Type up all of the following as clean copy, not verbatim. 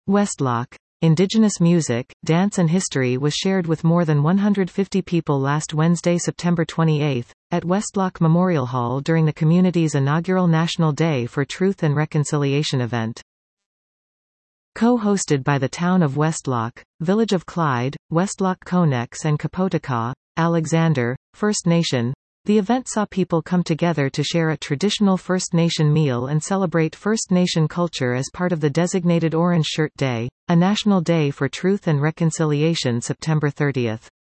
Westlock. Indigenous music, dance and history was shared with more than 150 people last Wednesday, September 28, at Westlock Memorial Hall during the community's inaugural National Day for Truth and Reconciliation event. Co-hosted by the town of Westlock, Village of Clyde, Westlock Conex and Kapotikaw, Alexander, First Nation, the event saw people come together to share a traditional First Nation meal and celebrate First Nation culture as part of the designated Orange Shirt Day, a national day for truth and reconciliation September 30.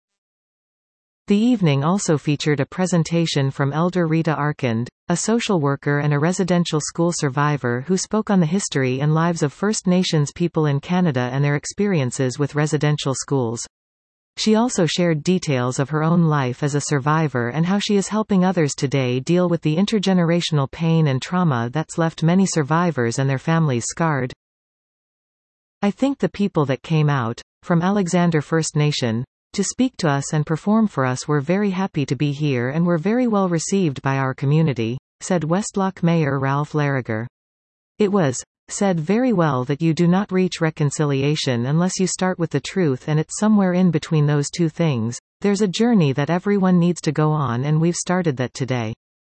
The evening also featured a presentation from Elder Rita Arkand, a social worker and a residential school survivor who spoke on the history and lives of First Nations people in Canada and their experiences with residential schools. She also shared details of her own life as a survivor and how she is helping others today deal with the intergenerational pain and trauma that's left many survivors and their families scarred. I think the people that came out, from Alexander First Nation, to speak to us and perform for us were very happy to be here and were very well received by our community, said Westlock Mayor Ralph Larriger. It was said very well that you do not reach reconciliation unless you start with the truth, and it's somewhere in between those two things. There's a journey that everyone needs to go on, and we've started that today.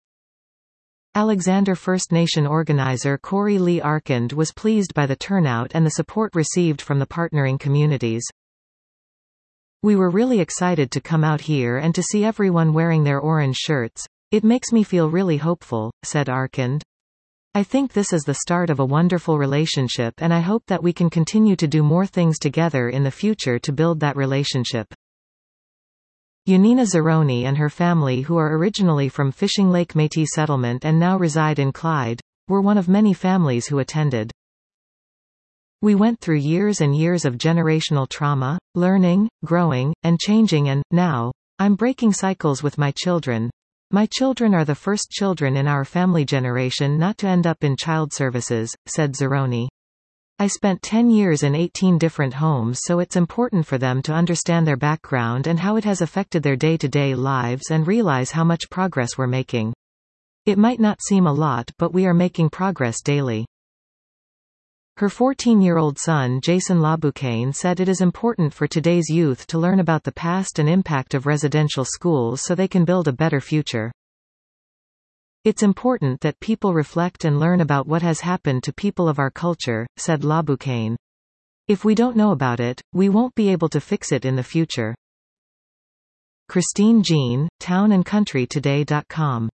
Alexander First Nation organizer Corey Lee Arkand was pleased by the turnout and the support received from the partnering communities. We were really excited to come out here and to see everyone wearing their orange shirts. It makes me feel really hopeful, said Arkand. I think this is the start of a wonderful relationship, and I hope that we can continue to do more things together in the future to build that relationship. Yanina Zeroni and her family, who are originally from Fishing Lake Métis Settlement and now reside in Clyde, were one of many families who attended. We went through years and years of generational trauma, learning, growing, and changing, and, now, I'm breaking cycles with my children. My children are the first children in our family generation not to end up in child services, said Zeroni. I spent 10 years in 18 different homes, so it's important for them to understand their background and how it has affected their day-to-day lives and realize how much progress we're making. It might not seem a lot, but we are making progress daily. Her 14-year-old son Jason Laboucaine said it is important for today's youth to learn about the past and impact of residential schools so they can build a better future. It's important that people reflect and learn about what has happened to people of our culture, said Laboucaine. If we don't know about it, we won't be able to fix it in the future. Christine Jean, townandcountrytoday.com